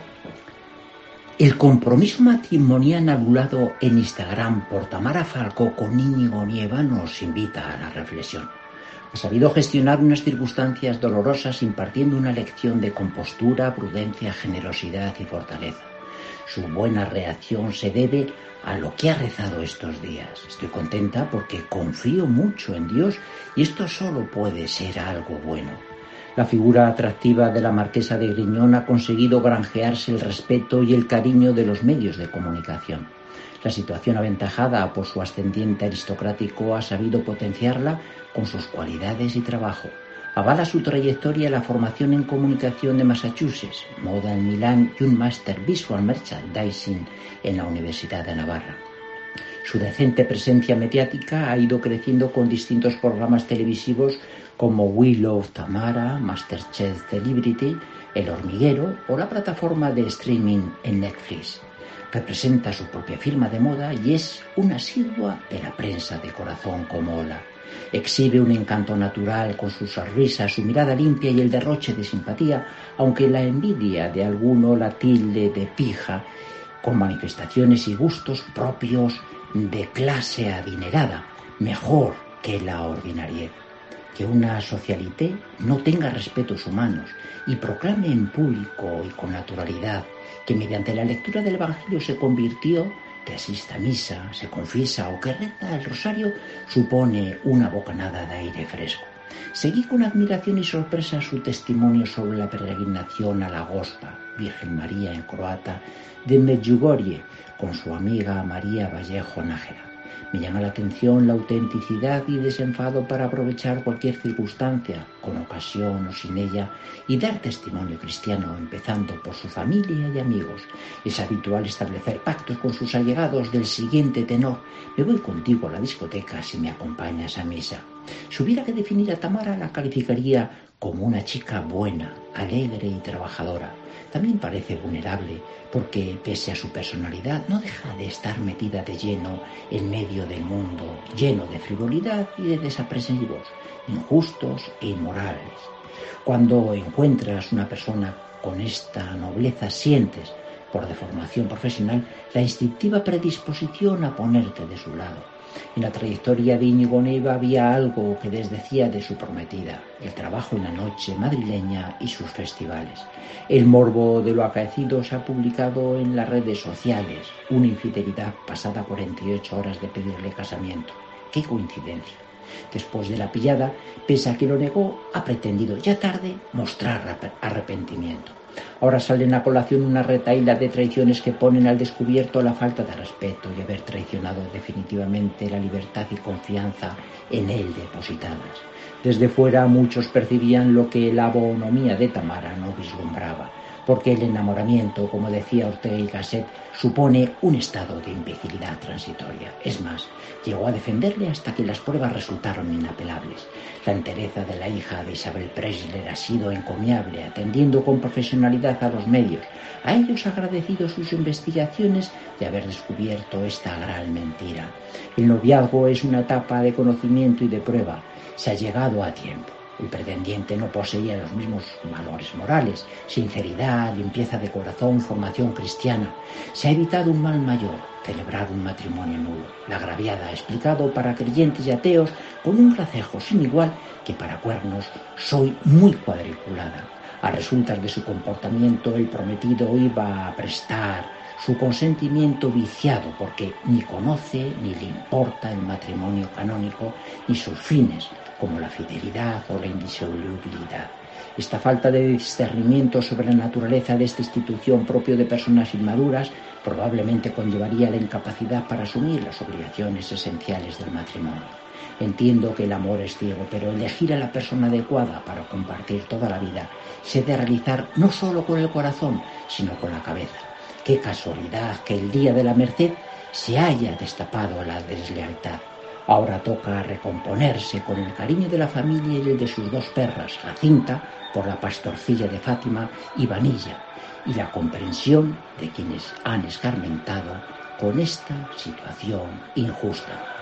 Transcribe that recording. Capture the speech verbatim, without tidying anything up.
El compromiso matrimonial anulado en Instagram por Tamara Falcó con Íñigo Nieva nos invita a la reflexión. Ha sabido gestionar unas circunstancias dolorosas impartiendo una lección de compostura, prudencia, generosidad y fortaleza. Su buena reacción se debe a lo que ha rezado estos días. Estoy contenta porque confío mucho en Dios y esto solo puede ser algo bueno. La figura atractiva de la marquesa de Griñón ha conseguido granjearse el respeto y el cariño de los medios de comunicación. La situación aventajada por su ascendiente aristocrático ha sabido potenciarla con sus cualidades y trabajo. Avala su trayectoria la formación en comunicación de Massachusetts, moda en Milán y un máster Visual Merchandising en la Universidad de Navarra. Su decente presencia mediática ha ido creciendo con distintos programas televisivos como We Love Tamara, Masterchef Celebrity, El Hormiguero o la plataforma de streaming en Netflix. Representa su propia firma de moda y es una asidua de la prensa de corazón como Ola. Exhibe un encanto natural con sus sonrisas, su mirada limpia y el derroche de simpatía, aunque la envidia de alguno la tilde de pija, con manifestaciones y gustos propios de clase adinerada, mejor que la ordinariedad. Que una socialité no tenga respetos humanos y proclame en público y con naturalidad que mediante la lectura del Evangelio se convirtió, que asista a misa, se confiesa o que reza el rosario, supone una bocanada de aire fresco. Seguí con admiración y sorpresa su testimonio sobre la peregrinación a la Gospa, Virgen María en croata, de Medjugorje, con su amiga María Vallejo Nájera. Me llama la atención la autenticidad y desenfado para aprovechar cualquier circunstancia, con ocasión o sin ella, y dar testimonio cristiano, empezando por su familia y amigos. Es habitual establecer pactos con sus allegados del siguiente tenor: me voy contigo a la discoteca si me acompañas a misa. Si hubiera que definir a Tamara, la calificaría como una chica buena, alegre y trabajadora. También parece vulnerable porque, pese a su personalidad, no deja de estar metida de lleno en medio del mundo, lleno de frivolidad y de desaprensivos, injustos e inmorales. Cuando encuentras una persona con esta nobleza, sientes, por deformación profesional, la instintiva predisposición a ponerte de su lado. En la trayectoria de Íñigo Nieva había algo que desdecía de su prometida: el trabajo en la noche madrileña y sus festivales. El morbo de lo acaecido se ha publicado en las redes sociales: una infidelidad pasada cuarenta y ocho horas de pedirle casamiento. ¡Qué coincidencia! Después de la pillada, pese a que lo negó, ha pretendido, ya tarde, mostrar arrepentimiento. Ahora salen a colación una retahíla de traiciones que ponen al descubierto la falta de respeto y haber traicionado definitivamente la libertad y confianza en él depositadas. Desde fuera muchos percibían lo que la bonomía de Tamara no vislumbraba, porque el enamoramiento, como decía Ortega y Gasset, supone un estado de imbecilidad transitoria. Es más, llegó a defenderle hasta que las pruebas resultaron inapelables. La entereza de la hija de Isabel Preisler ha sido encomiable, atendiendo con profesionalidad a los medios. A ellos agradecido sus investigaciones de haber descubierto esta gran mentira. El noviazgo es una etapa de conocimiento y de prueba. Se ha llegado a tiempo. El pretendiente no poseía los mismos valores morales: sinceridad, limpieza de corazón, formación cristiana. Se ha evitado un mal mayor: celebrar un matrimonio nulo. La agraviada ha explicado para creyentes y ateos con un gracejo sin igual que para cuernos soy muy cuadriculada. A resultas de su comportamiento, el prometido iba a prestar su consentimiento viciado porque ni conoce ni le importa el matrimonio canónico ni sus fines, como la fidelidad o la indisolubilidad. Esta falta de discernimiento sobre la naturaleza de esta institución propio de personas inmaduras probablemente conllevaría la incapacidad para asumir las obligaciones esenciales del matrimonio. Entiendo que el amor es ciego, pero elegir a la persona adecuada para compartir toda la vida se ha de realizar no solo con el corazón, sino con la cabeza. Qué casualidad que el día de la Merced se haya destapado la deslealtad. Ahora toca recomponerse con el cariño de la familia y el de sus dos perras, Jacinta, por la pastorcilla de Fátima, y Vanilla, y la comprensión de quienes han escarmentado con esta situación injusta.